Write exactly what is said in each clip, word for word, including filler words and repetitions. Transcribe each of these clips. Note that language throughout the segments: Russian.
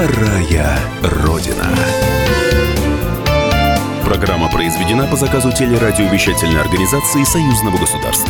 Вторая Родина. Программа произведена по заказу телерадиовещательной организации Союзного государства.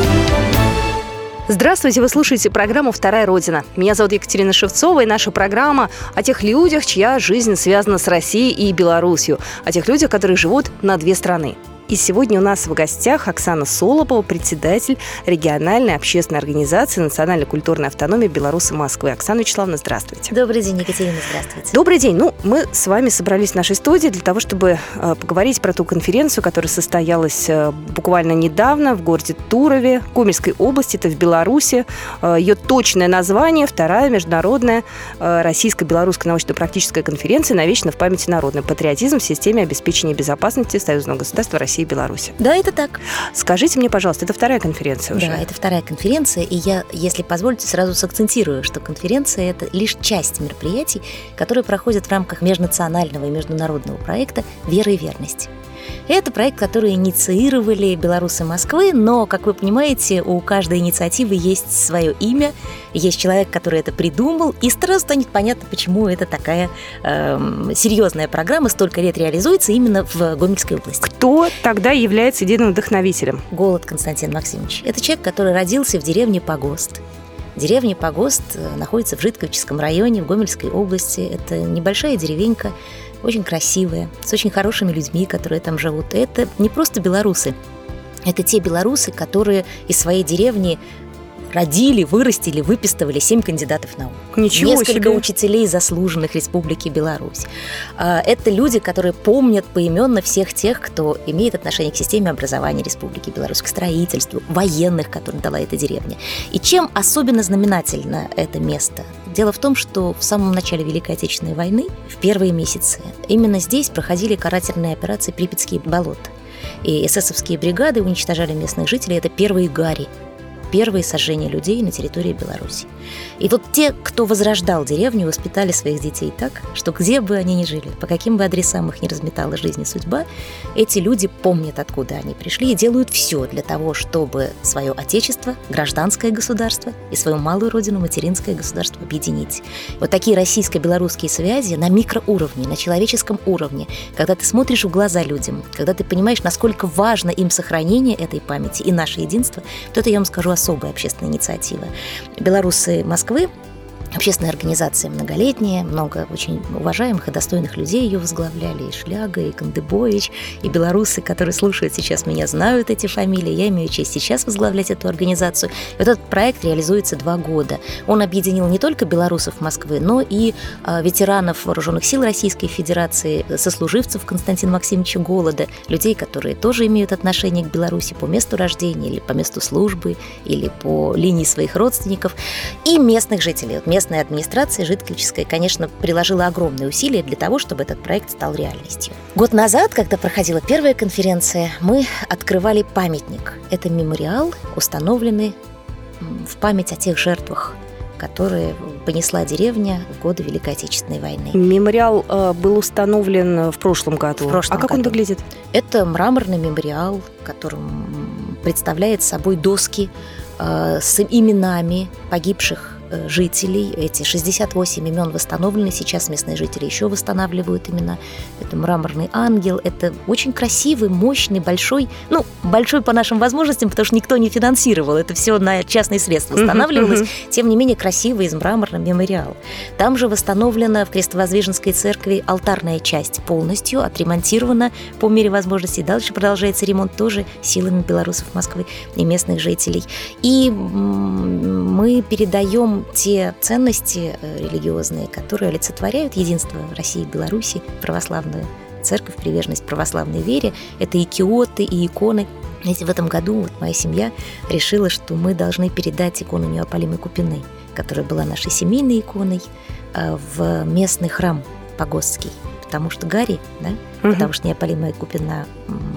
Здравствуйте, вы слушаете программу «Вторая Родина». Меня зовут Екатерина Шевцова, и наша программа о тех людях, чья жизнь связана с Россией и Беларусью, о тех людях, которые живут на две страны. И сегодня у нас в гостях Оксана Солопова, председатель региональной общественной организации национальной культурной автономии Беларуси Москвы. Оксана Вячеславовна, здравствуйте. Добрый день, Екатерина, здравствуйте. Добрый день. Ну, мы с вами собрались в нашей студии для того, чтобы э, поговорить про ту конференцию, которая состоялась э, буквально недавно в городе Турове, Гомельской области, это в Беларуси. Э, ее точное название – Вторая международная э, российско-белорусская научно-практическая конференция «Навечно в памяти народный патриотизм в системе обеспечения безопасности Союзного государства России и Беларуси». Да, это так. Скажите мне, пожалуйста, это вторая конференция уже? Да, это вторая конференция, и я, если позволите, сразу сакцентирую, что конференция – это лишь часть мероприятий, которые проходят в рамках межнационального и международного проекта «Вера и верность». Это проект, который инициировали белорусы Москвы, но, как вы понимаете, у каждой инициативы есть свое имя, есть человек, который это придумал, и сразу станет понятно, почему это такая э, серьезная программа, столько лет реализуется именно в Гомельской области. Кто тогда является единым вдохновителем? Голод Константин Максимович. Это человек, который родился в деревне Погост. Деревня Погост находится в Житковическом районе, в Гомельской области. Это небольшая деревенька, очень красивая, с очень хорошими людьми, которые там живут. Это не просто белорусы, это те белорусы, которые из своей деревни родили, вырастили, выпистывали семь кандидатов наук. Ничего Несколько себе. учителей, заслуженных Республики Беларусь. Это люди, которые помнят поименно всех тех, кто имеет отношение к системе образования Республики Беларусь, к строительству, военных, которым дала эта деревня. И чем особенно знаменательно это место? Дело в том, что в самом начале Великой Отечественной войны, в первые месяцы, именно здесь проходили карательные операции «Припятские болота». И эсэсовские бригады уничтожали местных жителей. Это первые гари. Первые сожжения людей на территории Беларуси. И вот те, кто возрождал деревню, воспитали своих детей так, что где бы они ни жили, по каким бы адресам их ни разметала жизнь и судьба, эти люди помнят, откуда они пришли, и делают все для того, чтобы свое отечество, гражданское государство и свою малую родину, материнское государство объединить. Вот такие российско-белорусские связи на микроуровне, на человеческом уровне, когда ты смотришь в глаза людям, когда ты понимаешь, насколько важно им сохранение этой памяти и наше единство, то это, я вам скажу, особая общественная инициатива. Белорусы Москвы, общественная организация многолетняя, много очень уважаемых и достойных людей ее возглавляли, и Шляга, и Кандыбович, и белорусы, которые слушают сейчас меня, знают эти фамилии. Я имею честь сейчас возглавлять эту организацию. И вот этот проект реализуется два года. Он объединил не только белорусов Москвы, но и а, ветеранов Вооруженных сил Российской Федерации, сослуживцев Константина Максимовича Голода, людей, которые тоже имеют отношение к Беларуси по месту рождения или по месту службы, или по линии своих родственников, и местных жителей. Вот местная администрация Житковическая, конечно, приложила огромные усилия для того, чтобы этот проект стал реальностью. Год назад, когда проходила первая конференция, мы открывали памятник. Это мемориал, установленный в память о тех жертвах, которые понесла деревня в годы Великой Отечественной войны. Мемориал э, был установлен в прошлом году. В прошлом а как году. он выглядит? Это мраморный мемориал, которым представляет собой доски э, с именами погибших жителей. Эти шестьдесят восемь имен восстановлены. Сейчас местные жители еще восстанавливают имена. Это мраморный ангел. Это очень красивый, мощный, большой, ну, большой по нашим возможностям, потому что никто не финансировал. Это все на частные средства восстанавливалось. Uh-huh, uh-huh. Тем не менее, красивый из мрамора мемориал. Там же восстановлена в Крестовоздвиженской церкви алтарная часть полностью, отремонтирована по мере возможностей. Дальше продолжается ремонт тоже силами белорусов Москвы и местных жителей. И мы передаем те ценности религиозные, которые олицетворяют единство России и Беларуси, православную церковь, приверженность православной вере. Это и киоты, и иконы. Знаете, в этом году вот моя семья решила, что мы должны передать икону Неопалимой Купиной, которая была нашей семейной иконой, в местный храм Погостский. Потому что Гарри, да, угу. потому что Неопалимая Купина, ну,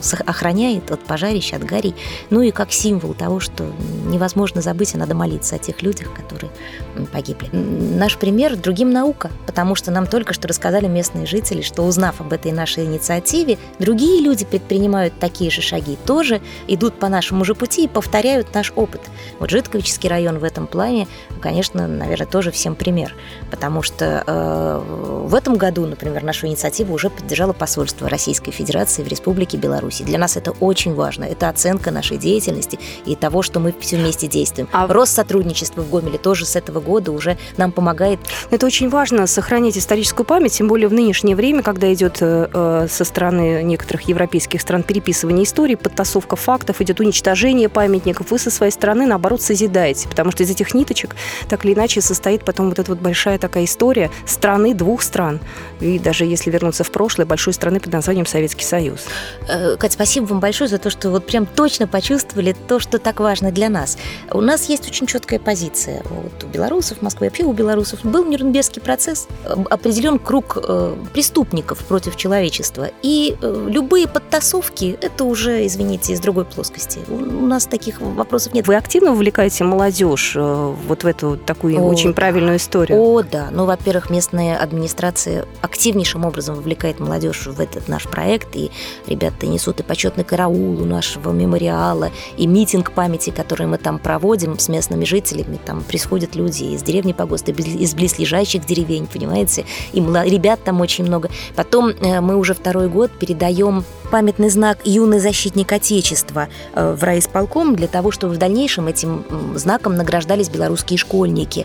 охраняет от пожарищ, от гарей, ну и как символ того, что невозможно забыть, и надо молиться о тех людях, которые погибли. Наш пример другим наука, потому что нам только что рассказали местные жители, что, узнав об этой нашей инициативе, другие люди предпринимают такие же шаги, тоже идут по нашему же пути и повторяют наш опыт. Вот Житковичский район в этом плане, конечно, наверное, тоже всем пример, потому что э, в этом году, например, нашу инициативу уже поддержало посольство Российской Федерации в Республике Беларусь. Для нас это очень важно. Это оценка нашей деятельности и того, что мы все вместе действуем. А Россотрудничество в Гомеле тоже с этого года уже нам помогает. Это очень важно, сохранить историческую память, тем более в нынешнее время, когда идет э, со стороны некоторых европейских стран переписывание истории, подтасовка фактов, идет уничтожение памятников. Вы со своей стороны, наоборот, созидаете, потому что из этих ниточек так или иначе состоит потом вот эта вот большая такая история страны, двух стран. И даже если вернуться в прошлое, большой страны под названием Советский Союз. Кать, спасибо вам большое за то, что вот прям точно почувствовали то, что так важно для нас. У нас есть очень четкая позиция. Вот у белорусов, в Москве, вообще у белорусов был Нюрнбергский процесс, определен круг э, преступников против человечества. И э, любые подтасовки, это уже, извините, из другой плоскости. У, у нас таких вопросов нет. Вы активно вовлекаете молодежь э, вот в эту такую О, очень правильную историю? О, да. Ну, во-первых, местная администрация активнейшим образом вовлекает молодежь в этот наш проект, и ребята несут и почетный караул у нашего мемориала, и митинг памяти, который мы там проводим с местными жителями. Там происходят люди из деревни Погоста, из близлежащих деревень, понимаете, и ребят там очень много. Потом мы уже второй год передаем памятный знак «Юный защитник Отечества» в райисполком для того, чтобы в дальнейшем этим знаком награждались белорусские школьники.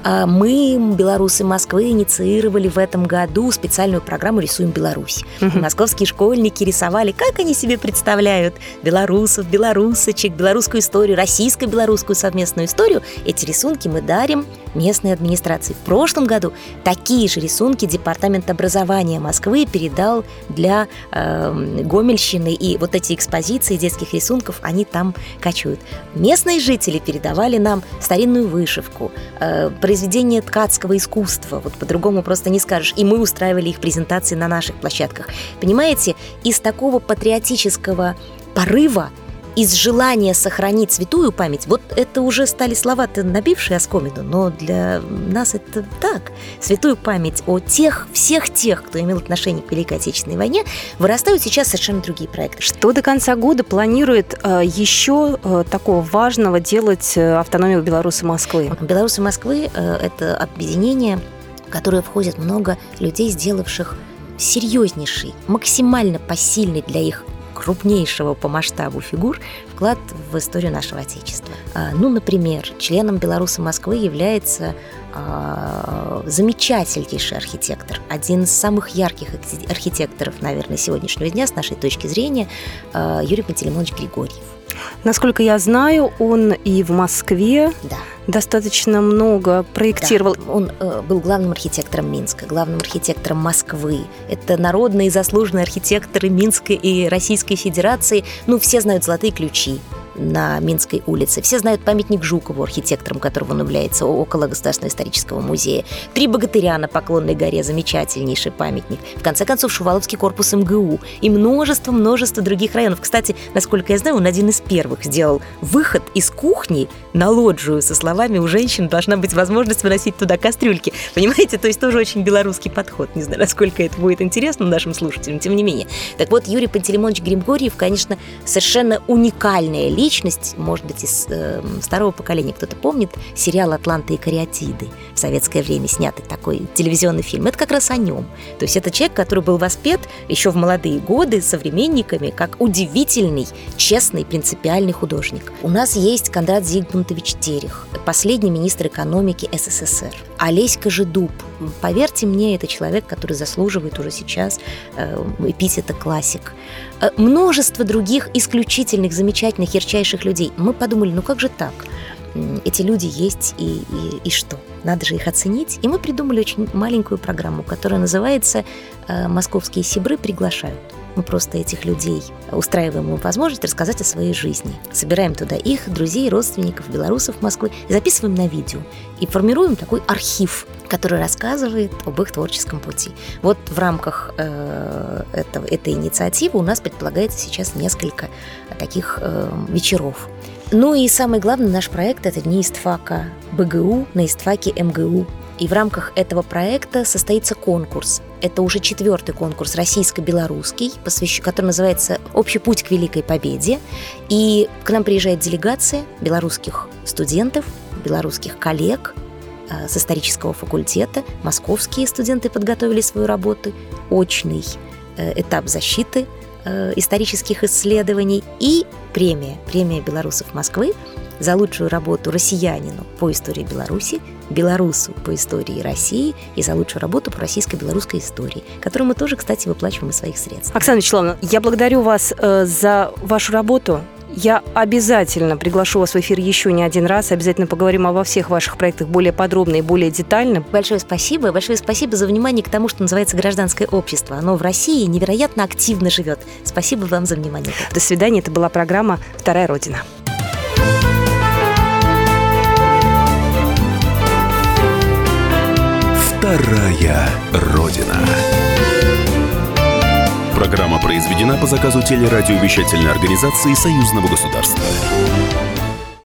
Мы, белорусы Москвы, инициировали в этом году специальную программу «Рисуем Беларусь». Uh-huh. Московские школьники рисовали, как они себе представляют белорусов, белорусочек, белорусскую историю, российско-белорусскую совместную историю. Эти рисунки мы дарим местной администрации. В прошлом году такие же рисунки Департамент образования Москвы передал для э, Гомельщины, и вот эти экспозиции детских рисунков, они там кочуют. Местные жители передавали нам старинную вышивку, э, произведения ткацкого искусства, вот по-другому просто не скажешь, и мы устраивали их презентации на наших площадках. Понимаете, из такого патриотического порыва, из желания сохранить святую память, вот это уже стали слова-то набившие оскомину, но для нас это так. Святую память о тех, всех тех, кто имел отношение к Великой Отечественной войне, вырастают сейчас совершенно другие проекты. Что до конца года планирует э, еще э, такого важного делать э, автономия белорусы Москвы? Белорусы Москвы э, – это объединение, в которое входит много людей, сделавших серьезнейший, максимально посильный для их крупнейшего по масштабу фигур вклад в историю нашего Отечества. Ну, например, членом Белорусы Москвы является а, замечательнейший архитектор, один из самых ярких архитекторов, наверное, сегодняшнего дня с нашей точки зрения, а, Юрий Пантелеймонович Григорьев. Насколько я знаю, он и в Москве да. достаточно много проектировал. Да. Он э, был главным архитектором Минска, главным архитектором Москвы. Это народные заслуженные архитекторы Минской и Российской Федерации. Ну, все знают «Золотые ключи» на Минской улице. Все знают памятник Жукову, архитектором которого он является, около Государственного исторического музея. «Три богатыря» на Поклонной горе, замечательнейший памятник. В конце концов, Шуваловский корпус эм гэ у и множество-множество других районов. Кстати, насколько я знаю, он один из первых сделал выход из кухни на лоджию со словами «У женщин должна быть возможность выносить туда кастрюльки». Понимаете? То есть тоже очень белорусский подход. Не знаю, насколько это будет интересно нашим слушателям, тем не менее. Так вот, Юрий Пантелеймонович Григорьев, конечно, совершенно уникальная личность. Личность, может быть, из э, старого поколения кто-то помнит сериал «Атланта и кариатиды», в советское время снятый такой телевизионный фильм. Это как раз о нем. То есть это человек, который был воспет еще в молодые годы современниками как удивительный, честный, принципиальный художник. У нас есть Кондрат Зигмундович Терех, последний министр экономики эс эс эс эр. Олесь Кожедуб. Поверьте мне, это человек, который заслуживает уже сейчас э, эпитета классик. Э, множество других исключительных, замечательных, ярчайших людей. Мы подумали, ну как же так? Эти люди есть, и, и, и что? Надо же их оценить. И мы придумали очень маленькую программу, которая называется «Московские сибры приглашают». мы просто этих людей устраиваем им возможность рассказать о своей жизни. Собираем туда их друзей, родственников, белорусов Москвы, и записываем на видео. И формируем такой архив, который рассказывает об их творческом пути. Вот в рамках э, этого, этой инициативы у нас предполагается сейчас несколько таких э, вечеров. Ну и самый главный наш проект – это Дни истфака БГУ на истфаке МГУ. И в рамках этого проекта состоится конкурс. Это уже четвертый конкурс российско-белорусский, посвящен, который называется «Общий путь к Великой Победе». И к нам приезжает делегация белорусских студентов, белорусских коллег э, с исторического факультета. Московские студенты подготовили свою работу. Очный э, этап защиты э, исторических исследований. И премия, премия белорусов Москвы за лучшую работу россиянину по истории Беларуси, белорусу по истории России и за лучшую работу по российско-белорусской истории, которую мы тоже, кстати, выплачиваем из своих средств. Оксана Вячеславовна, я благодарю вас э, за вашу работу. Я обязательно приглашу вас в эфир еще не один раз, обязательно поговорим обо всех ваших проектах более подробно и более детально. Большое спасибо, большое спасибо за внимание к тому, что называется гражданское общество. Оно в России невероятно активно живет. Спасибо вам за внимание. До свидания, это была программа «Вторая Родина». Вторая Родина. Программа произведена по заказу телерадиовещательной организации Союзного государства.